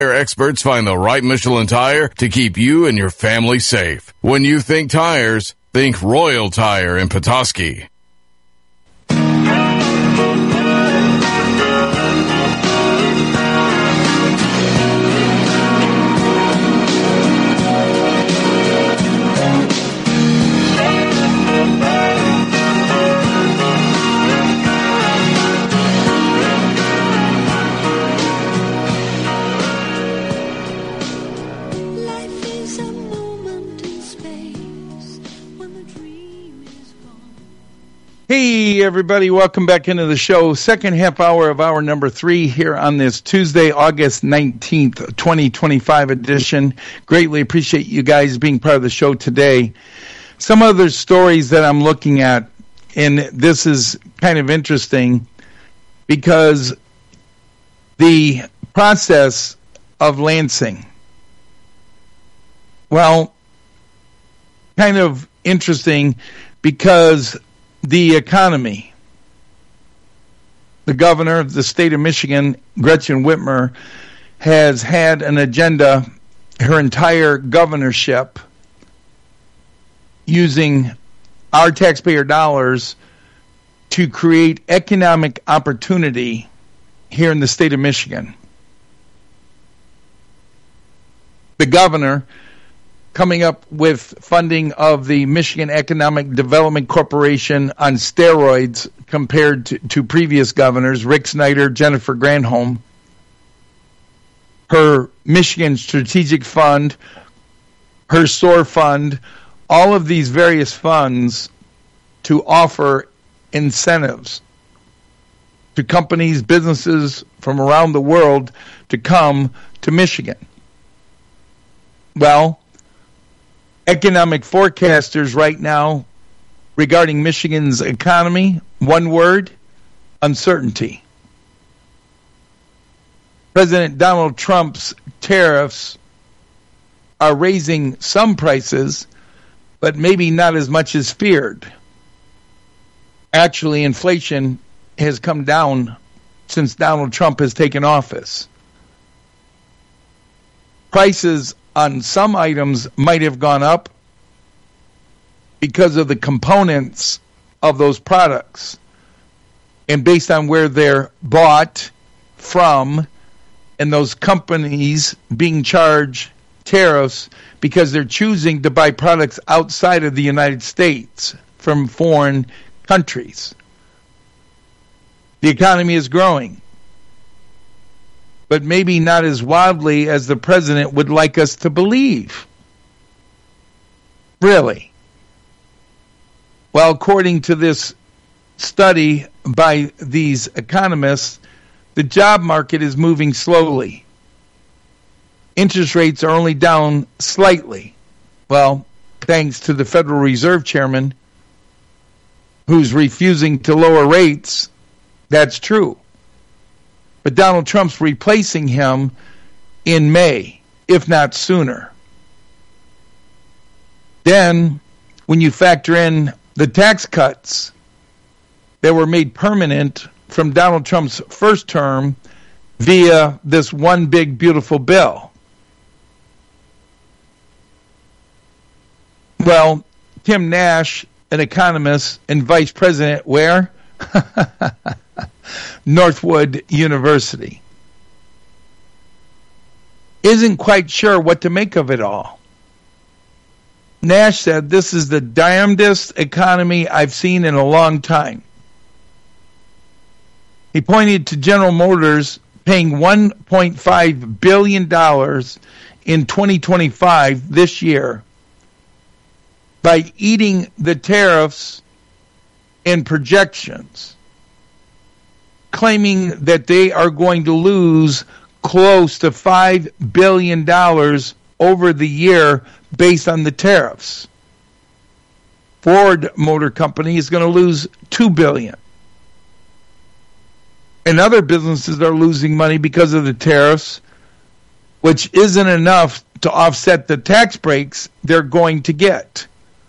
Experts find the right Michelin tire to keep you and your family safe. When you think tires, think Royal Tire in Petoskey. Hey, everybody. Welcome back into the show. Second half hour of hour number 3 here on this Tuesday, August 19th, 2025 edition. Greatly appreciate you guys being part of the show today. Some other stories that I'm looking at, and this is kind of interesting because the process of Lansing, well, kind of interesting because the economy, the governor of the state of Michigan, Gretchen Whitmer, has had an agenda her entire governorship using our taxpayer dollars to create economic opportunity here in the state of Michigan. The governor coming up with funding of the Michigan Economic Development Corporation on steroids compared to previous governors, Rick Snyder, Jennifer Granholm. Her Michigan Strategic Fund, her SOAR Fund, all of these various funds to offer incentives to companies, businesses from around the world to come to Michigan. Well, economic forecasters right now regarding Michigan's economy, one word, uncertainty. President Donald Trump's tariffs are raising some prices, but maybe not as much as feared. Actually, inflation has come down since Donald Trump has taken office. Prices on some items might have gone up because of the components of those products and based on where they're bought from, and those companies being charged tariffs because they're choosing to buy products outside of the United States from foreign countries. The economy is growing, but maybe not as wildly as the president would like us to believe. Really? Well, according to this study by these economists, the job market is moving slowly. Interest rates are only down slightly. Well, thanks to the Federal Reserve Chairman, who's refusing to lower rates. That's true. But Donald Trump's replacing him in May, if not sooner. Then, when you factor in the tax cuts that were made permanent from Donald Trump's first term via this one big, beautiful bill. Well, Tim Nash, an economist and vice president, where? Northwood University, isn't quite sure what to make of it all. Nash said, "This is the damnedest economy I've seen in a long time." He pointed to General Motors paying $1.5 billion in 2025, this year, by eating the tariffs and projections, claiming that they are going to lose close to $5 billion over the year based on the tariffs. Ford Motor Company is going to lose $2 billion. And other businesses are losing money because of the tariffs, which isn't enough to offset the tax breaks they're going to get.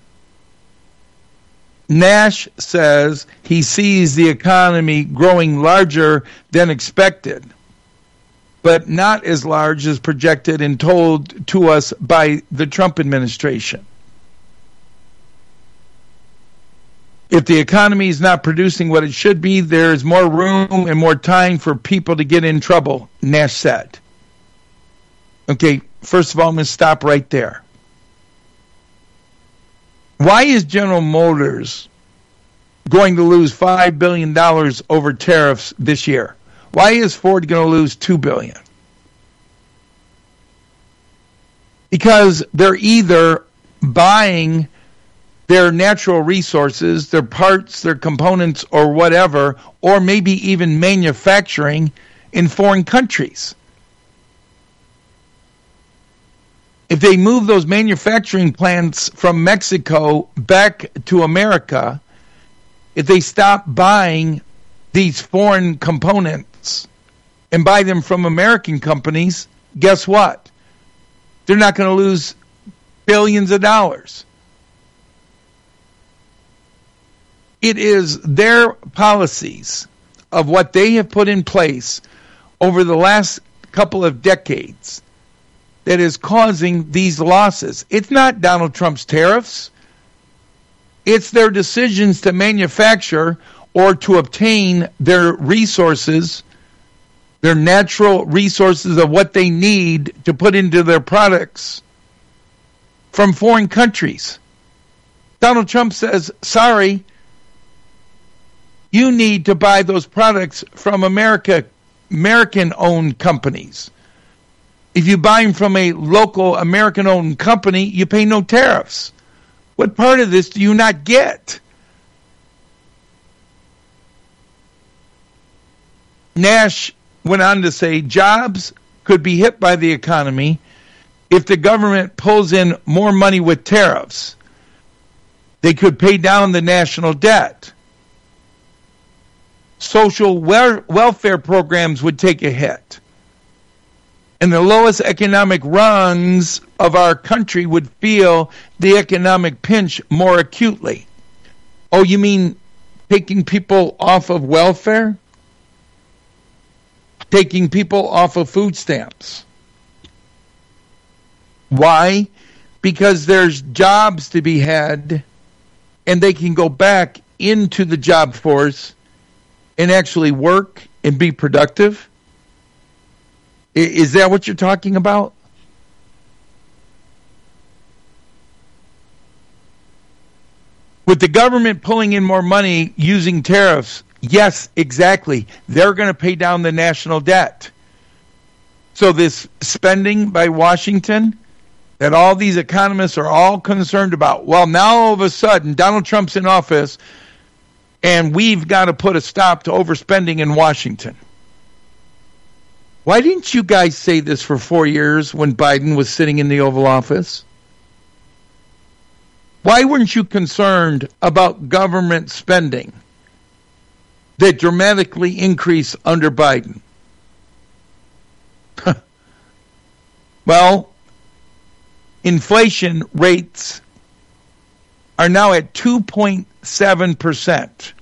Nash says he sees the economy growing larger than expected. but not as large as projected and told to us by the Trump administration. If the economy is not producing what it should be, there is more room and more time for people to get in trouble, Nash said. Okay, first of all, I'm going to stop right there. Why is General Motors going to lose $5 billion over tariffs this year? Why is Ford going to lose $2 billion? Because they're either buying their natural resources, their parts, their components, or whatever, or maybe even manufacturing in foreign countries. If they move those manufacturing plants from Mexico back to America, if they stop buying these foreign components and buy them from American companies, guess what? They're not going to lose billions of dollars. It is their policies of what they have put in place over the last couple of decades that is causing these losses. It's not Donald Trump's tariffs. It's their decisions to manufacture or to obtain their resources, their natural resources of what they need to put into their products from foreign countries. Donald Trump says, sorry, you need to buy those products from American-owned companies. If you buy them from a local American-owned company, you pay no tariffs. What part of this do you not get? Nash went on to say jobs could be hit by the economy if the government pulls in more money with tariffs. They could pay down the national debt. Social welfare programs would take a hit. And the lowest economic rungs of our country would feel the economic pinch more acutely. Oh, you mean taking people off of welfare? Taking people off of food stamps. Why? Because there's jobs to be had, and they can go back into the job force and actually work and be productive. Is that what you're talking about? With the government pulling in more money using tariffs, yes, exactly. They're going to pay down the national debt. So this spending by Washington that all these economists are all concerned about, well, now all of a sudden Donald Trump's in office and we've got to put a stop to overspending in Washington. Why didn't you guys say this for 4 years when Biden was sitting in the Oval Office? Why weren't you concerned about government spending that dramatically increased under Biden? Well, inflation rates are now at 2.7%.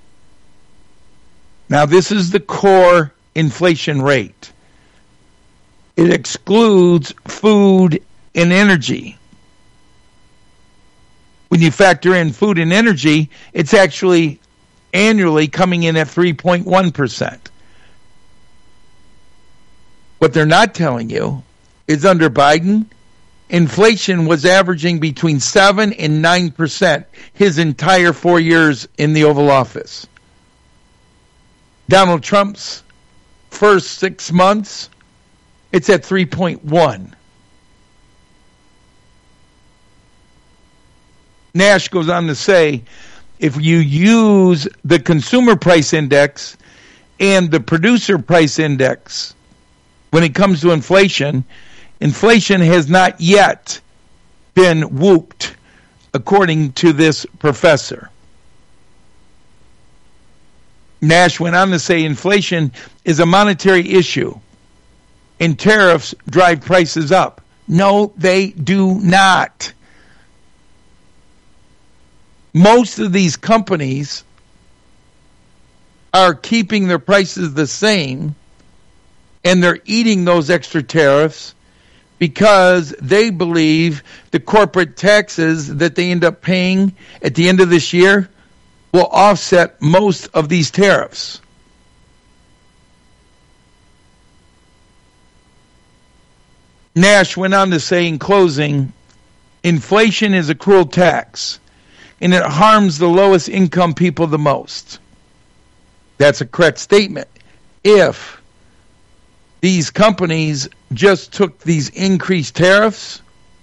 Now, this is the core inflation rate. It excludes food and energy. When you factor in food and energy, it's actually annually coming in at 3.1%. What they're not telling you is under Biden, inflation was averaging between 7 and 9% his entire 4 years in the Oval Office. Donald Trump's first 6 months, it's at 3.1. Nash goes on to say, if you use the consumer price index and the producer price index, when it comes to inflation, inflation has not yet been whooped, according to this professor. Nash went on to say inflation is a monetary issue and tariffs drive prices up. No, they do not. Most of these companies are keeping their prices the same and they're eating those extra tariffs because they believe the corporate taxes that they end up paying at the end of this year will offset most of these tariffs. Nash went on to say in closing, inflation is a cruel tax, and it harms the lowest income people the most. That's a correct statement. If these companies just took these increased tariffs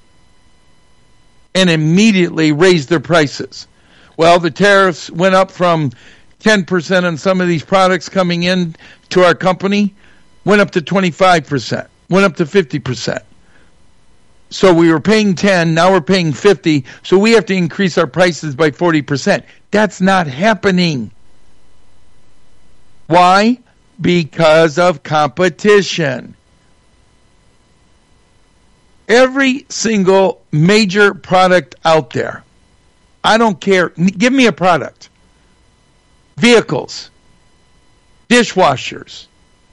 and immediately raised their prices. Well, the tariffs went up from 10% on some of these products coming in to our company, went up to 25%, went up to 50%. So we were paying 10, now we're paying 50, so we have to increase our prices by 40%. That's not happening. Why? Because of competition. Every single major product out there, I don't care, give me a product. Vehicles, dishwashers,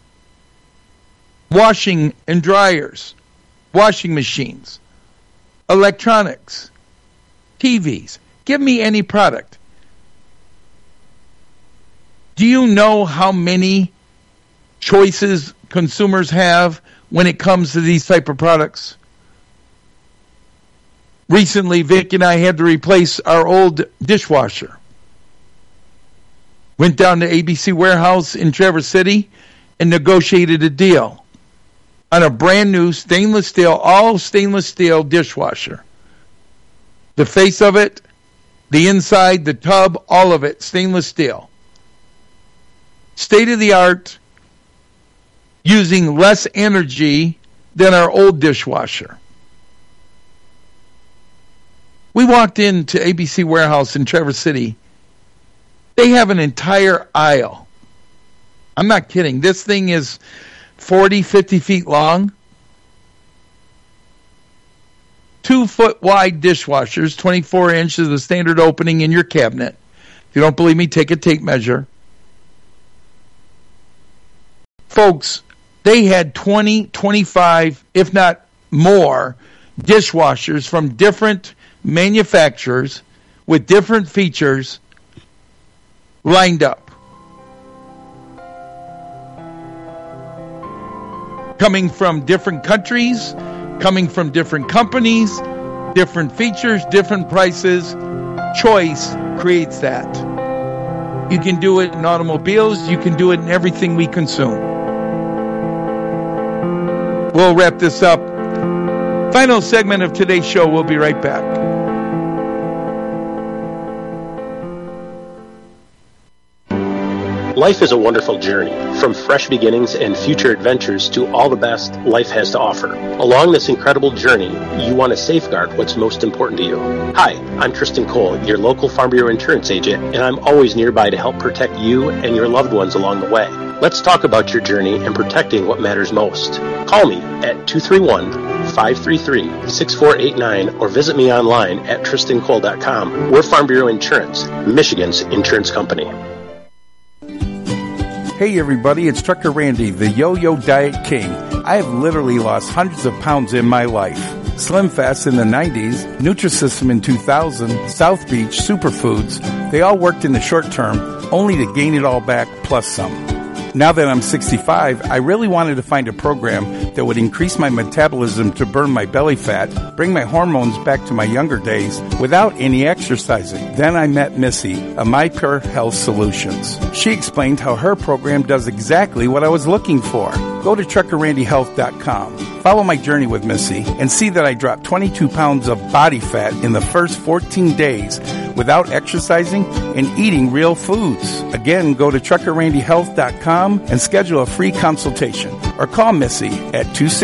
washing and dryers, washing machines, electronics, TVs. Give me any product. Do you know how many choices consumers have when it comes to these type of products? Recently, Vic and I had to replace our old dishwasher. Went down to ABC Warehouse in Traverse City and negotiated a deal on a brand new stainless steel, all stainless steel dishwasher. The face of it, the inside, the tub, all of it, stainless steel. State of the art, using less energy than our old dishwasher. We walked into ABC Warehouse in Traverse City. They have an entire aisle. I'm not kidding. This thing is 40, 50 feet long. 2-foot wide dishwashers, 24 inches, the standard opening in your cabinet. If you don't believe me, take a tape measure. Folks, they had 20, 25, if not more, dishwashers from different manufacturers with different features lined up. Coming from different countries, coming from different companies, different features, different prices. Choice creates that. You can do it in automobiles. You can do it in everything we consume. We'll wrap this up. Final segment of today's show. We'll be right back. Life is a wonderful journey, from fresh beginnings and future adventures to all the best life has to offer. Along this incredible journey, you want to safeguard what's most important to you. Hi, I'm Tristan Cole, your local Farm Bureau insurance agent, and I'm always nearby to help protect you and your loved ones along the way. Let's talk about your journey and protecting what matters most. Call me at 231-533-6489 or visit me online at tristancole.com. We're Farm Bureau Insurance, Michigan's insurance company. Hey everybody, it's Trucker Randy, the Yo-Yo Diet King. I have literally lost hundreds of pounds in my life. Slim Fast in the 90s, Nutrisystem in 2000, South Beach, Superfoods, they all worked in the short term, only to gain it all back plus some. Now that I'm 65, I really wanted to find a program that would increase my metabolism to burn my belly fat, bring my hormones back to my younger days without any exercising. Then I met Missy of My Pure Health Solutions. She explained how her program does exactly what I was looking for. Go to TruckerRandyHealth.com. Follow my journey with Missy and see that I dropped 22 pounds of body fat in the first 14 days without exercising and eating real foods. Again, go to TruckerRandyHealth.com and schedule a free consultation or call Missy at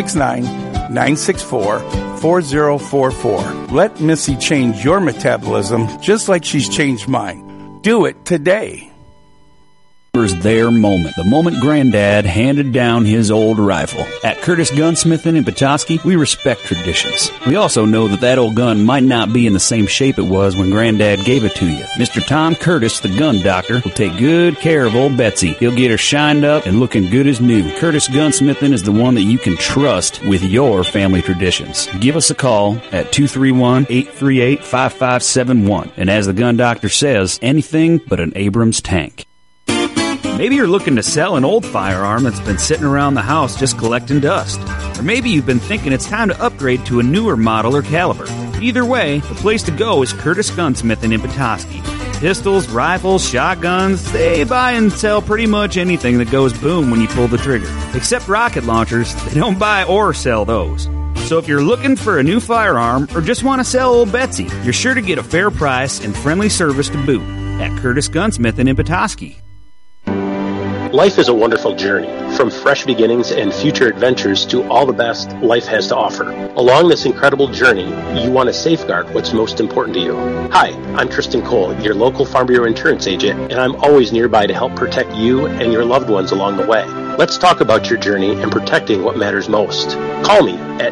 269-964-4044. Let Missy change your metabolism just like she's changed mine. Do it today. their moment. The moment Granddad handed down his old rifle. At Curtis Gunsmithing in Petoskey, we respect traditions. We also know that old gun might not be in the same shape it was when Granddad gave it to you. Mr. Tom Curtis, the gun doctor, will take good care of old Betsy. He'll get her shined up and looking good as new. Curtis Gunsmithing is the one that you can trust with your family traditions. Give us a call at 231-838-5571. And as the gun doctor says, anything but an Abrams tank. Maybe you're looking to sell an old firearm that's been sitting around the house just collecting dust. Or maybe you've been thinking it's time to upgrade to a newer model or caliber. Either way, the place to go is Curtis Gunsmithing in Petoskey. Pistols, rifles, shotguns, they buy and sell pretty much anything that goes boom when you pull the trigger. Except rocket launchers, they don't buy or sell those. So if you're looking for a new firearm or just want to sell old Betsy, you're sure to get a fair price and friendly service to boot at Curtis Gunsmithing in Petoskey. Life is a wonderful journey, from fresh beginnings and future adventures to all the best life has to offer. Along this incredible journey, you want to safeguard what's most important to you. Hi, I'm Tristan Cole, your local Farm Bureau insurance agent, and I'm always nearby to help protect you and your loved ones along the way. Let's talk about your journey and protecting what matters most. Call me at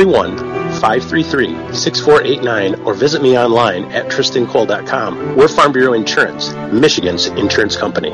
231-533-6489 or visit me online at tristancole.com. We're Farm Bureau Insurance, Michigan's insurance company.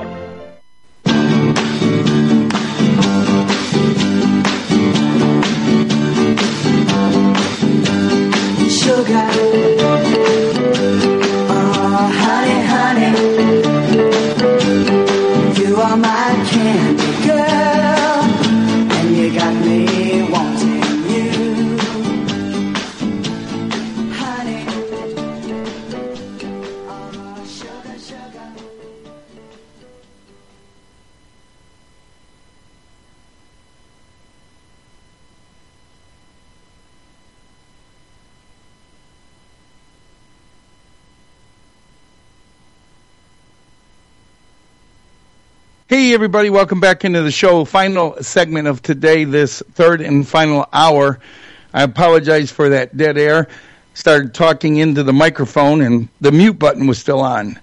Hey, everybody. Welcome back into the show. Final segment of today, this third and final hour. I apologize for that dead air. Started talking into the microphone, and the mute button was still on.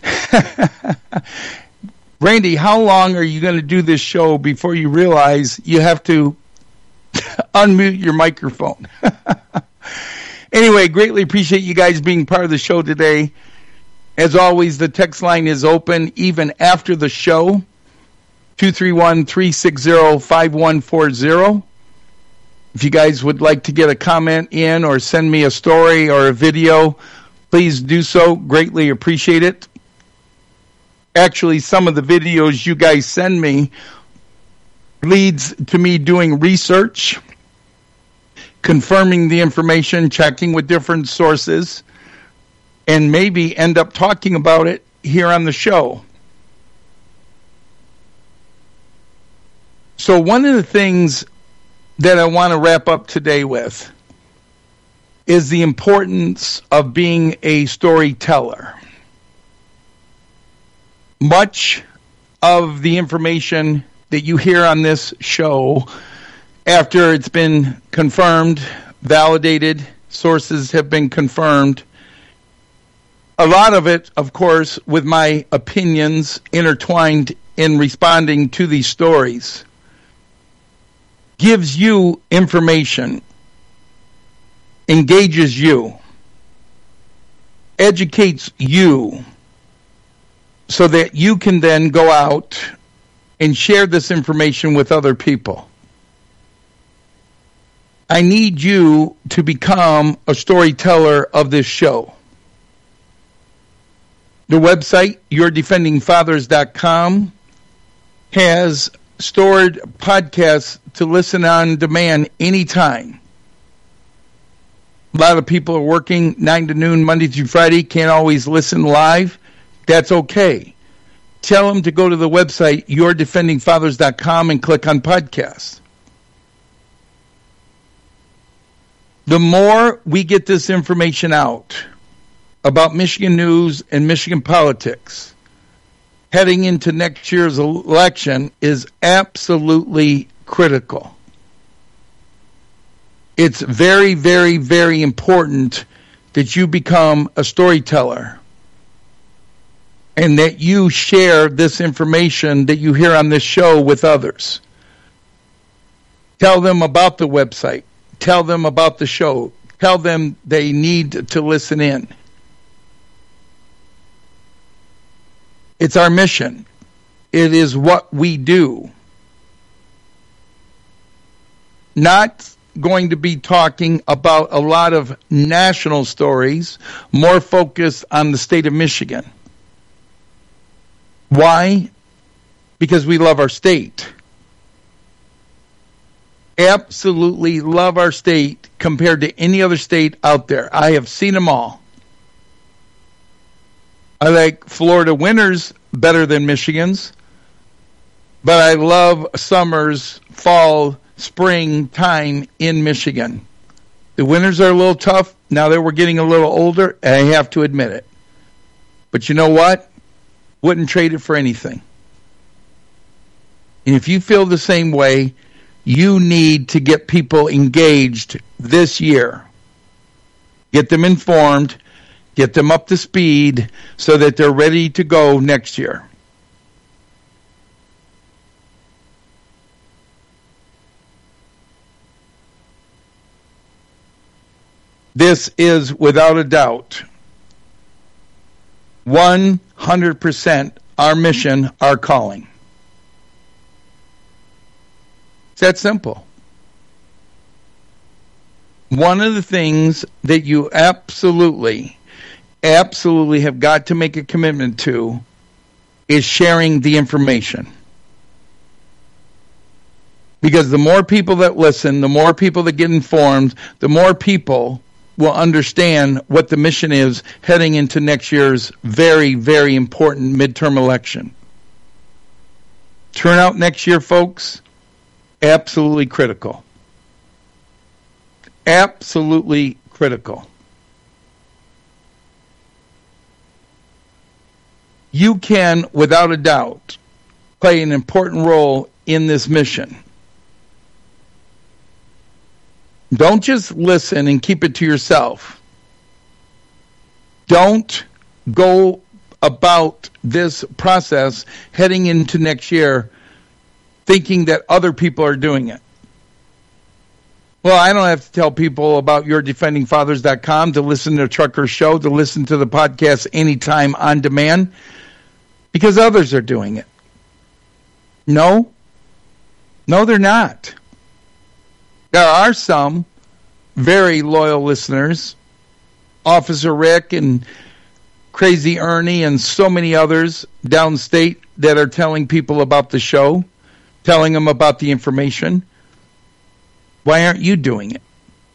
Randy, how long are you going to do this show before you realize you have to unmute your microphone? Anyway, greatly appreciate you guys being part of the show today. As always, the text line is open even after the show. 231-360-5140. If you guys would like to get a comment in or send me a story or a video, please do so. Greatly appreciate it. Actually, some of the videos you guys send me leads to me doing research, confirming the information, checking with different sources, and maybe end up talking about it here on the show. So one of the things that I want to wrap up today with is the importance of being a storyteller. Much of the information that you hear on this show, after it's been confirmed, validated, sources have been confirmed, a lot of it, of course, with my opinions intertwined in responding to these stories, gives you information, engages you, educates you, so that you can then go out and share this information with other people. I need you to become a storyteller of this show. The website, yourdefendingfathers.com, has stored podcasts to listen on demand anytime. A lot of people are working 9 to noon, Monday through Friday, can't always listen live. That's okay. Tell them to go to the website, yourdefendingfathers.com, and click on podcasts. The more we get this information out about Michigan news and Michigan politics heading into next year's election is absolutely critical. It's very, very, very important that you become a storyteller. and that you share this information that you hear on this show with others. Tell them about the website. Tell them about the show. Tell them they need to listen in. It's our mission. It is what we do. Not going to be talking about a lot of national stories, more focused on the state of Michigan. Why? Because we love our state. Absolutely love our state compared to any other state out there. I have seen them all. I like Florida winters better than Michigan's, but I love summers, fall, spring time in Michigan. The winters are a little tough now that we're getting a little older, and I have to admit it. But you know what? Wouldn't trade it for anything. And if you feel the same way, you need to get people engaged this year. Get them informed, get them up to speed so that they're ready to go next year. This is, without a doubt, 100% our mission, our calling. It's that simple. One of the things that you absolutely have got to make a commitment to is sharing the information. Because the more people that listen, the more people that get informed, the more people will understand what the mission is heading into next year's very, very important midterm election. Turnout next year, folks, absolutely critical. Absolutely critical. You can, without a doubt, play an important role in this mission. Don't just listen and keep it to yourself. Don't go about this process heading into next year thinking that other people are doing it. Well, I don't have to tell people about yourdefendingfathers.com to listen to Trucker Show, to listen to the podcast anytime on demand, because others are doing it. No, they're not. There are some very loyal listeners, Officer Rick and Crazy Ernie and so many others downstate that are telling people about the show, telling them about the information. Why aren't you doing it?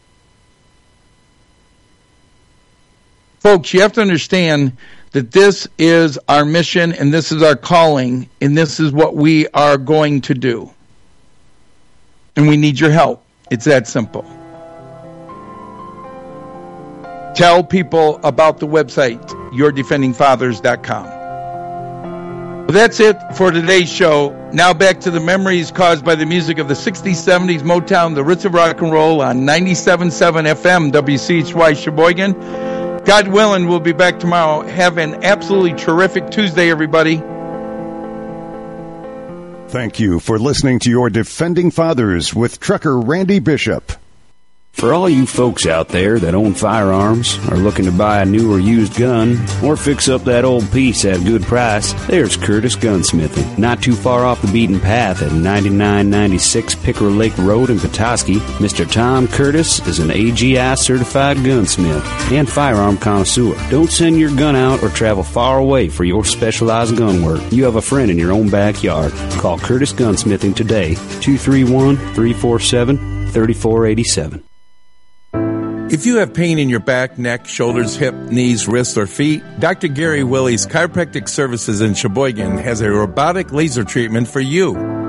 Folks, you have to understand that this is our mission and this is our calling and this is what we are going to do. And we need your help. It's that simple. Tell people about the website, yourdefendingfathers.com. Well, that's it for today's show. Now back to the memories caused by the music of the 60s, 70s, Motown, the roots of rock and roll on 97.7 FM, WCHY Sheboygan. God willing, we'll be back tomorrow. Have an absolutely terrific Tuesday, everybody. Thank you for listening to Your Defending Fathers with Trucker Randy Bishop. For all you folks out there that own firearms, are looking to buy a new or used gun, or fix up that old piece at a good price, there's Curtis Gunsmithing. Not too far off the beaten path at 9996 Pickerel Lake Road in Petoskey, Mr. Tom Curtis is an AGI certified gunsmith and firearm connoisseur. Don't send your gun out or travel far away for your specialized gun work. You have a friend in your own backyard. Call Curtis Gunsmithing today, 231-347-3487. If you have pain in your back, neck, shoulders, hip, knees, wrists, or feet, Dr. Gary Willie's Chiropractic Services in Sheboygan has a robotic laser treatment for you.